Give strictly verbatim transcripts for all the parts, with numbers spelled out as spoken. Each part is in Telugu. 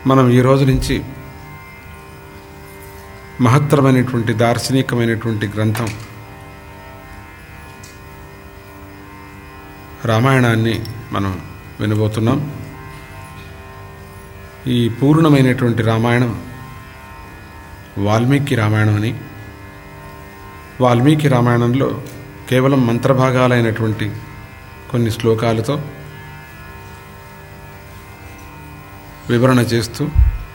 మనం ఈ రోజు నుంచి మహత్తరమైనటువంటి దార్శనికమైనటువంటి గ్రంథం రామాయణాన్ని మనం వినబోతున్నాం. ఈ పూర్ణమైనటువంటి రామాయణం వాల్మీకి రామాయణం అని. వాల్మీకి రామాయణంలో కేవలం మంత్రభాగాలైనటువంటి కొన్ని శ్లోకాలతో వివరణ చేస్తూ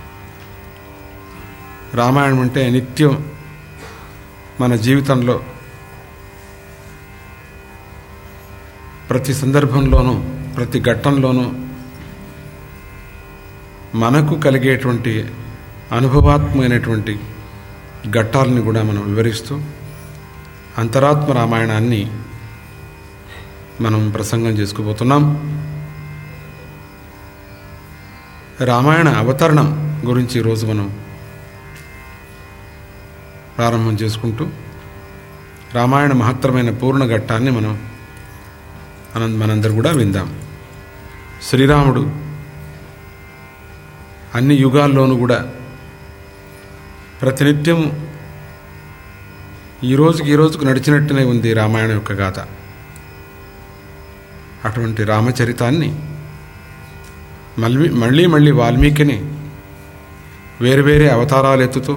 రామాయణం అంటే నిత్యం మన జీవితంలో ప్రతి సందర్భంలోనూ ప్రతి ఘట్టంలోనూ మనకు కలిగేటువంటి అనుభవాత్మకమైనటువంటి ఘట్టాలని కూడా మనం వివరిస్తూ అంతరాత్మ రామాయణాన్ని మనం ప్రసంగం చేసుకుపోతున్నాం. రామాయణ అవతరణం గురించి ఈరోజు మనం ప్రారంభం చేసుకుంటూ రామాయణ మహత్తరమైన పూర్ణ ఘట్టాన్ని మనం మనందరూ కూడా విందాం. శ్రీరాముడు అన్ని యుగాల్లోనూ కూడా ప్రతినిత్యం ఈ రోజుకి ఈ రోజుకు నడిచినట్టునే ఉంది రామాయణం యొక్క గాథ. అటువంటి రామచరితాన్ని మళ్ళీ మళ్ళీ మళ్ళీ వాల్మీకిని వేరు వేరే అవతారాలు ఎత్తుతూ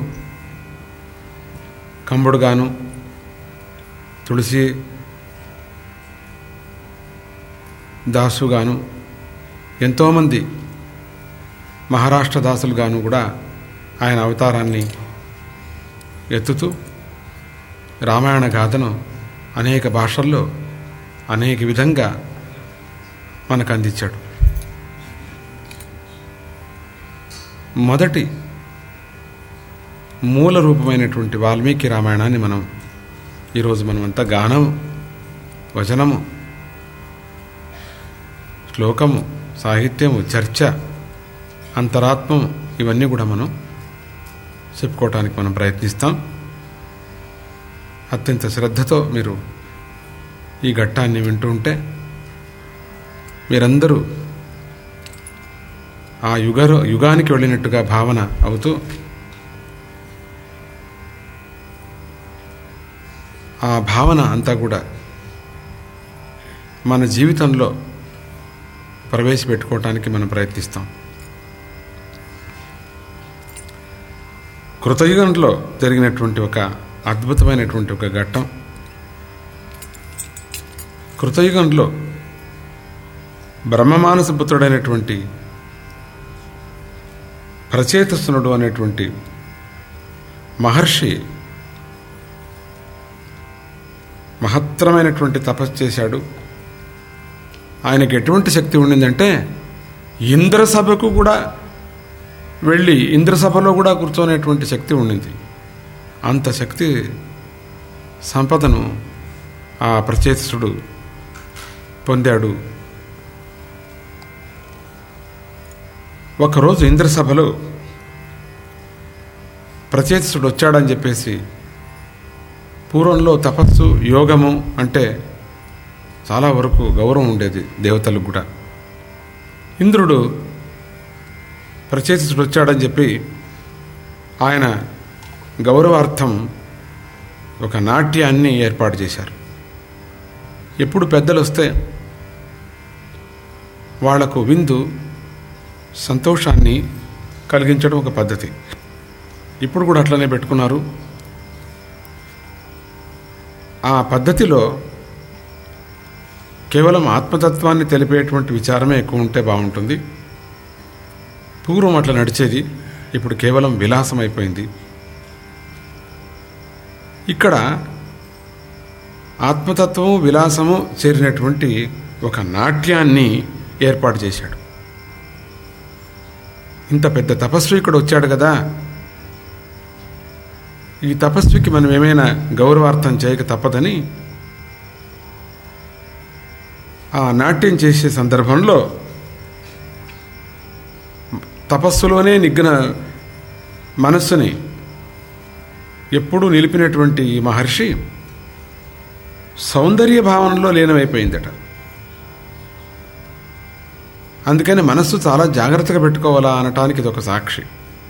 కంబుడుగాను, తులసి దాసుగాను, ఎంతోమంది మహారాష్ట్ర దాసులుగాను కూడా ఆయన అవతారాన్ని ఎత్తుతూ రామాయణ గాథను అనేక భాషల్లో అనేక విధంగా మనకు అందించాడు. మొదటి మూల రూపమైనటువంటి వాల్మీకి రామాయణాన్ని మనం ఈరోజు మనమంతా గానము, వచనము, శ్లోకము, సాహిత్యము, చర్చ, అంతరాత్మము ఇవన్నీ కూడా మనం చెప్పుకోవటానికి మనం ప్రయత్నిస్తాం. అత్యంత శ్రద్ధతో మీరు ఈ ఘట్టాన్ని వింటూ ఉంటే మీరందరూ ఆ యుగ యుగానికి వెళ్ళినట్టుగా భావన అవుతూ ఆ భావన అంతా కూడా మన జీవితంలో ప్రవేశపెట్టుకోవటానికి మనం ప్రయత్నిస్తాం. కృతయుగంలో జరిగినటువంటి ఒక అద్భుతమైనటువంటి ఒక ఘట్టం. కృతయుగంలో బ్రహ్మమానస పుత్రుడైనటువంటి ప్రచేతసునుడు అనేటువంటి మహర్షి మహత్తరమైనటువంటి తపస్సు చేశాడు. ఆయనకి ఎటువంటి శక్తి ఉండిందంటే ఇంద్రసభకు కూడా వెళ్ళి ఇంద్రసభలో కూడా కూర్చోనేటువంటి శక్తి ఉండింది. అంత శక్తి సంపదను ఆ ప్రచేతసుడు పొందాడు. ఒకరోజు ఇంద్రసభలో ప్రచేతసుడు వచ్చాడని చెప్పేసి, పూర్వంలో తపస్సు, యోగము అంటే చాలా వరకు గౌరవం ఉండేది దేవతలకు కూడా. ఇంద్రుడు ప్రచేతసుడు వచ్చాడని చెప్పి ఆయన గౌరవార్థం ఒక నాట్యాన్ని ఏర్పాటు చేశారు. ఎప్పుడు పెద్దలు వస్తే వాళ్లకు విందు, సంతోషాన్ని కలిగించడం ఒక పద్ధతి. ఇప్పుడు కూడా అట్లనే పెట్టుకున్నారు. ఆ పద్ధతిలో కేవలం ఆత్మతత్వాన్ని తెలిపేటువంటి విచారమే ఎక్కువ ఉంటే బాగుంటుంది. పూర్వం అట్లా నడిచేది, ఇప్పుడు కేవలం విలాసం అయిపోయింది. ఇక్కడ ఆత్మతత్వము, విలాసము చేరినటువంటి ఒక నాట్యాన్ని ఏర్పాటు చేశాడు. ఇంత పెద్ద తపస్వి ఇక్కడ వచ్చాడు కదా, ఈ తపస్వికి మనం ఏమైనా గౌరవార్థం చేయక తప్పదని ఆ నాట్యం చేసే సందర్భంలో తపస్సులోనే నిగ్న మనస్సుని ఎప్పుడూ నిలిపినటువంటి ఈ మహర్షి సౌందర్య భావనలో లీనమైపోయిందట. అందుకని మనస్సు చాలా జాగ్రత్తగా పెట్టుకోవాలా అనటానికి ఇది ఒక సాక్షి.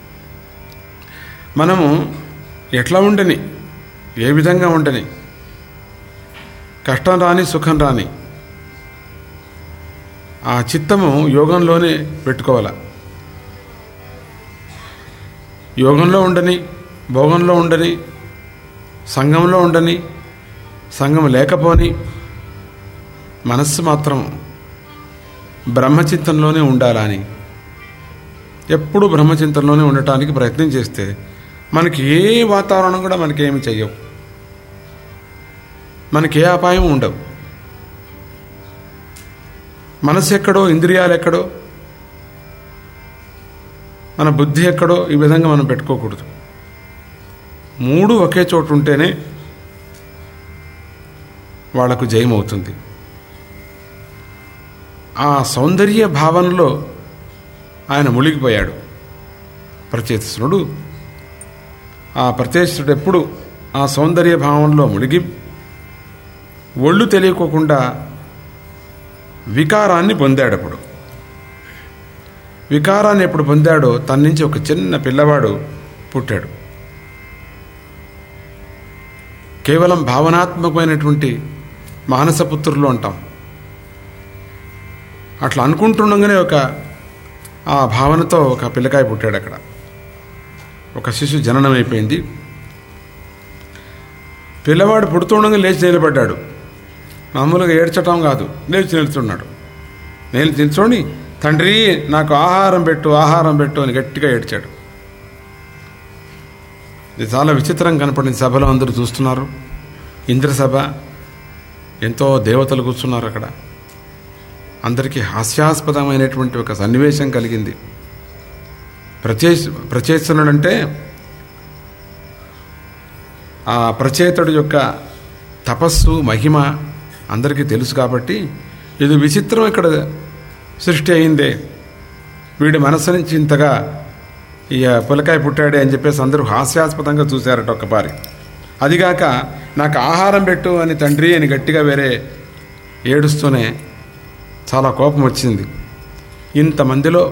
మనము ఎట్లా ఉండని, ఏ విధంగా ఉండని, కష్టం రాని సుఖం రాని ఆ చిత్తము యోగంలోనే పెట్టుకోవాలా. యోగంలో ఉండని, భోగంలో ఉండని, సంఘంలో ఉండని, సంఘం లేకపోని మనస్సు మాత్రం బ్రహ్మచింతనలోనే ఉండాలని, ఎప్పుడు బ్రహ్మచింతనలోనే ఉండటానికి ప్రయత్నం చేస్తే మనకి ఏ వాతావరణం కూడా మనకేమి చెయ్యవు, మనకి ఏ అపాయం ఉండవు. మనసు ఎక్కడో, ఇంద్రియాలు ఎక్కడో, మన బుద్ధి ఎక్కడో ఈ విధంగా మనం పెట్టుకోకూడదు. మూడు ఒకే చోటు ఉంటేనే వాళ్లకు జయమవుతుంది. ఆ సౌందర్య భావనలో ఆయన మునిగిపోయాడు ప్రచేతసునుడు. ఆ ప్రచేతసుడు ఎప్పుడు ఆ సౌందర్య భావనలో మునిగి ఒళ్ళు తెలియకోకుండా వికారాన్ని పొందాడు. అప్పుడు వికారాన్ని ఎప్పుడు పొందాడో తన నుంచి ఒక చిన్న పిల్లవాడు పుట్టాడు. కేవలం భావనాత్మకమైనటువంటి మానసపుత్రులు అంటాం. అట్లా అనుకుంటుండగానే ఒక ఆ భావనతో ఒక పిల్లకాయ పుట్టాడు. అక్కడ ఒక శిశు జననం అయిపోయింది. పిల్లవాడు పుడుతుండగా లేచి నిలబడ్డాడు. మామూలుగా ఏడ్చటం కాదు, లేచి నిలుచున్నాడు. నేను నిల్చొని తండ్రి నాకు ఆహారం పెట్టు, ఆహారం పెట్టు అని గట్టిగా ఏడ్చాడు. ఇది చాలా విచిత్రం కనపడింది. సభలో అందరూ చూస్తున్నారు. ఇంద్రసభ, ఎంతో దేవతలు కూర్చున్నారు అక్కడ. అందరికీ హాస్యాస్పదమైనటువంటి ఒక సన్నివేశం కలిగింది. ప్రచే ప్రచేతనుడంటే ఆ ప్రచేతుడి యొక్క తపస్సు మహిమ అందరికీ తెలుసు కాబట్టి ఇది విచిత్రం ఇక్కడ సృష్టి అయిందే, వీడి మనస్సు నుంచి ఇంతగా ఈ పులకాయ పుట్టాడే అని చెప్పేసి అందరూ హాస్యాస్పదంగా చూశారట ఒక్కపారి. అదిగాక నాకు ఆహారం పెట్టు అని తండ్రి అని గట్టిగా వేరే ఏడుస్తూనే చాలా కోపం వచ్చింది. ఇంతమందిలో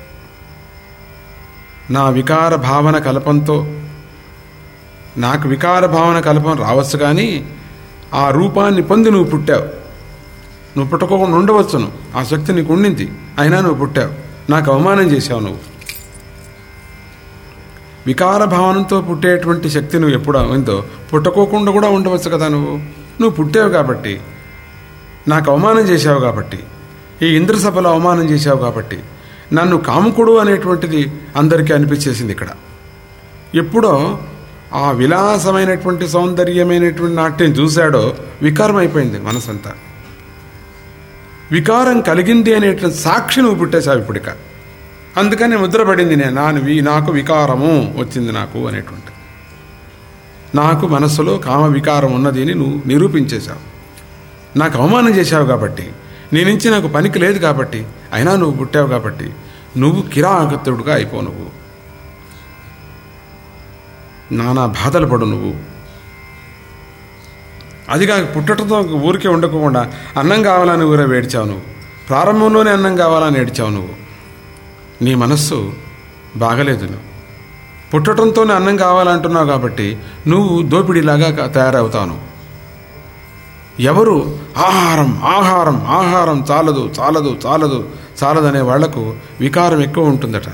నా వికార భావన కల్పంతో నాకు వికార భావన కల్పం రావచ్చు, కానీ ఆ రూపాన్ని పొంది నువ్వు పుట్టావు. నువ్వు పుట్టకోకుండా ఉండవచ్చును, ఆ శక్తి నీకు ఉండింది, అయినా నువ్వు పుట్టావు. నాకు అవమానం చేశావు. నువ్వు వికార భావనతో పుట్టేటువంటి శక్తి నువ్వు ఎప్పుడు ఎంతో పుట్టకోకుండా కూడా ఉండవచ్చు కదా. నువ్వు నువ్వు పుట్టావు కాబట్టి, నాకు అవమానం చేశావు కాబట్టి, ఈ ఇంద్రసభలో అవమానం చేశావు కాబట్టి నన్ను కాముకుడు అనేటువంటిది అందరికీ అనిపించేసింది. ఇక్కడ ఎప్పుడో ఆ విలాసమైనటువంటి సౌందర్యమైనటువంటి నాట్యం చూశాడో వికారం అయిపోయింది మనసంతా. వికారం కలిగింది అనేటువంటి సాక్షి నువ్వు పుట్టేశావు ఇప్పుడిక. అందుకని ముద్రపడింది నేను నాను నాకు వికారము వచ్చింది నాకు అనేటువంటి. నాకు మనస్సులో కామ వికారం ఉన్నది అని నువ్వు నిరూపించేశావు. నాకు అవమానం చేశావు కాబట్టి, నీ నుంచి నాకు పనికి లేదు కాబట్టి, అయినా నువ్వు పుట్టావు కాబట్టి నువ్వు కిరాగతుడుగా అయిపో. నువ్వు నానా బాధలు పడు. నువ్వు అదిగా పుట్టడంతో ఊరికే ఉండకుండా అన్నం కావాలని ఊరే వేడిచావు. నువ్వు ప్రారంభంలోనే అన్నం కావాలని ఏడ్చావు. నువ్వు నీ మనస్సు బాగలేదు. నువ్వు పుట్టడంతోనే అన్నం కావాలంటున్నావు కాబట్టి నువ్వు దోపిడీలాగా తయారవుతావు. ఎవరు ఆహారం ఆహారం ఆహారం చాలదు చాలదు చాలదు చాలదనే వాళ్లకు వికారం ఎక్కువ ఉంటుందట.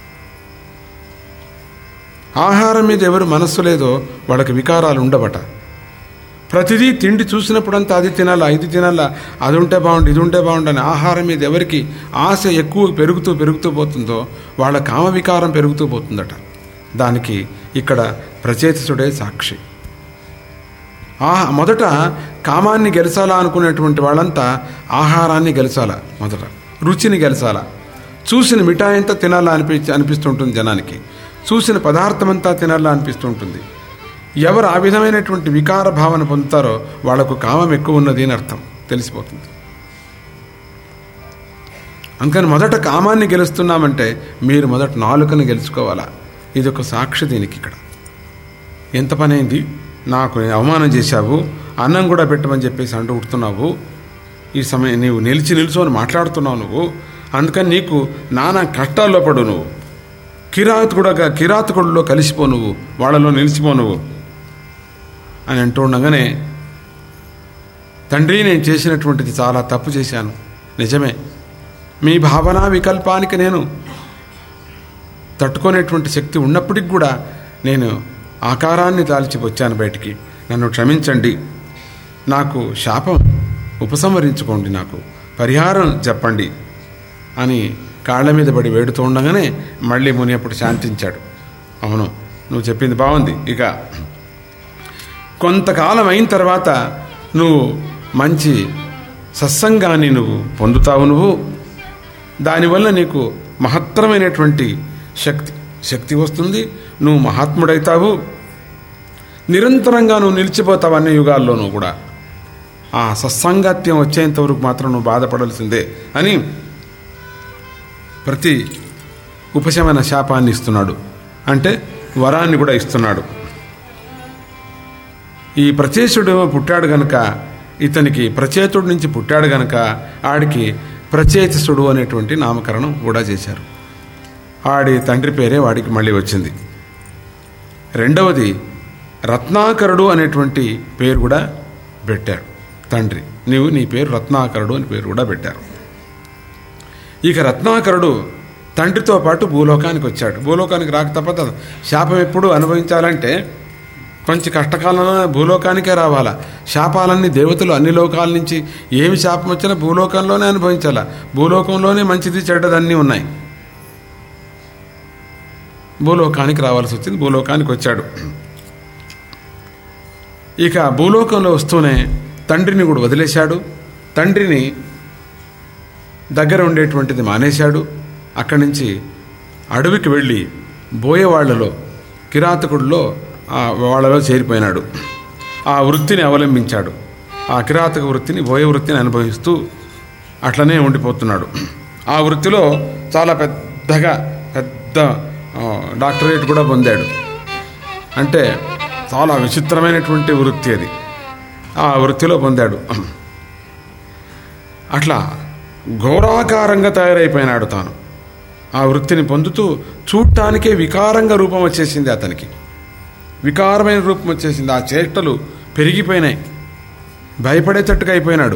ఆహారం మీద ఎవరు మనస్సు లేదో వాళ్ళకి వికారాలు ఉండవట. ప్రతిదీ తిండి చూసినప్పుడంతా అది తినాలా, ఇది తినాలా, అది ఉంటే బాగుండు, ఇది ఉంటే బాగుండని ఆహారం మీద ఎవరికి ఆశ ఎక్కువ పెరుగుతూ పెరుగుతూ పోతుందో వాళ్ళ కామ వికారం పెరుగుతూ పోతుందట. దానికి ఇక్కడ ప్రచేతసుడే సాక్షి. ఆ మొదట కామాన్ని గెలిచాలా అనుకునేటువంటి వాళ్ళంతా ఆహారాన్ని గెలిచాలా, మొదట రుచిని గెలిచాలా. చూసిన మిఠాయి అంతా తినాలా అనిపి అనిపిస్తుంటుంది జనానికి, చూసిన పదార్థమంతా తినాలా అనిపిస్తుంటుంది. ఎవరు ఆ విధమైనటువంటి వికార భావన పొందుతారో వాళ్లకు కామం ఎక్కువ ఉన్నది అని అర్థం తెలిసిపోతుంది. అందుకని మొదట కామాన్ని గెలుస్తున్నామంటే మీరు మొదట నాలుకను గెలుచుకోవాలా. ఇది ఒక సాక్షి దీనికి. ఇక్కడ ఎంత పని అయింది, నాకు అవమానం చేశావు, అన్నం కూడా పెట్టమని చెప్పేసి అంటూ ఉడుతున్నావు, ఈ సమయం నీవు నిలిచి నిలుచొని మాట్లాడుతున్నావు, నువ్వు అందుకని నీకు నానా కష్టాల్లో పడు, నువ్వు కిరాతకుడుగా కిరాతకుడిలో కలిసిపో, నువ్వు వాళ్ళలో నిలిచిపో నువ్వు అని అంటూ ఉండగానే, తండ్రి నేను చేసినటువంటిది చాలా తప్పు చేశాను, నిజమే. మీ భావనా వికల్పానికి నేను తట్టుకునేటువంటి శక్తి ఉన్నప్పటికి కూడా నేను ఆకారాన్ని దాల్చి వచ్చాను బయటికి, నన్ను క్షమించండి, నాకు శాపం ఉపసంహరించుకోండి, నాకు పరిహారం చెప్పండి అని కాళ్ళ మీద పడి వేడుతూ ఉండగానే మళ్ళీ ముని అప్పుడు శాంతించాడు. అవును, నువ్వు చెప్పింది బాగుంది. ఇక కొంతకాలం అయిన తర్వాత నువ్వు మంచి సత్సంగాన్ని నువ్వు పొందుతావు, నువ్వు దానివల్ల నీకు మహత్తరమైనటువంటి శక్తి శక్తి వస్తుంది, నువ్వు మహాత్ముడైతావు, నిరంతరంగా నువ్వు నిలిచిపోతావు అన్ని యుగాల్లోనూ కూడా. ఆ సత్సంగత్యం వచ్చేంత వరకు మాత్రం నువ్వు బాధపడాల్సిందే అని ప్రతి ఉపశమన శాపాన్ని ఇస్తున్నాడు, అంటే వరాన్ని కూడా ఇస్తున్నాడు. ఈ ప్రచేతుడు పుట్టాడు గనక, ఇతనికి ప్రచేతుడి నుంచి పుట్టాడు గనక ఆడికి ప్రచేతసుడు అనేటువంటి నామకరణం కూడా చేశారు. ఆడి తండ్రి పేరే వాడికి మళ్ళీ వచ్చింది. రెండవది రత్నాకరుడు అనేటువంటి పేరు కూడా పెట్టారు తండ్రి. నీవు నీ పేరు రత్నాకరుడు అని పేరు కూడా పెట్టారు. ఇక రత్నాకరుడు తండ్రితో పాటు భూలోకానికి వచ్చాడు. భూలోకానికి రాక తప్పదు, శాపం ఎప్పుడు అనుభవించాలంటే కొంచెం కష్టకాలంలో భూలోకానికే రావాలా. శాపాలన్నీ దేవతలు అన్ని లోకాల నుంచి ఏమి శాపం వచ్చినా భూలోకంలోనే అనుభవించాలా. భూలోకంలోనే మంచిది చెడ్డదన్నీ ఉన్నాయి. భూలోకానికి రావాల్సి వచ్చింది, భూలోకానికి వచ్చాడు. ఇక భూలోకంలో వస్తూనే తండ్రిని కూడా వదిలేశాడు. తండ్రిని దగ్గర ఉండేటువంటిది మానేశాడు. అక్కడి నుంచి అడవికి వెళ్ళి బోయవాళ్లలో కిరాతకుడిలో వాళ్ళలో చేరిపోయినాడు. ఆ వృత్తిని అవలంబించాడు. ఆ కిరాతక వృత్తిని, బోయ వృత్తిని అనుభవిస్తూ అట్లనే ఉండిపోతున్నాడు. ఆ వృత్తిలో చాలా పెద్దగా పెద్ద డాక్టరేట్ కూడా పొందాడు. అంటే చాలా విచిత్రమైనటువంటి వృత్తి అది. ఆ వృత్తిలో పొందాడు. అట్లా ఘోరాకారంగా తయారైపోయినాడు తాను. ఆ వృత్తిని పొందుతూ చూడటానికే వికారంగా రూపం వచ్చేసింది అతనికి. వికారమైన రూపం వచ్చేసింది. ఆ చేష్టలు పెరిగిపోయినాయి. భయపడేటట్టుగా అయిపోయినాడు.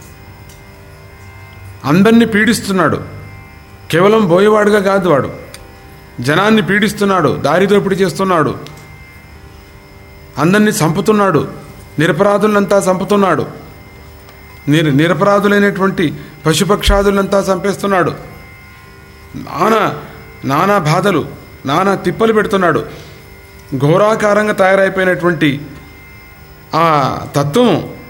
అందరినీ పీడిస్తున్నాడు. కేవలం బోయేవాడుగా కాదు, వాడు జనాన్ని పీడిస్తున్నాడు, దారిదోపిడి చేస్తున్నాడు, అందరినీ చంపుతున్నాడు, నిరపరాధులంతా చంపుతున్నాడు, నిర నిరపరాధులైనటువంటి పశుపక్షాదులంతా చంపేస్తున్నాడు. నానా నానా బాధలు, నానా తిప్పలు పెడుతున్నాడు. ఘోరాకారంగా తయారైపోయినటువంటి ఆ తత్వం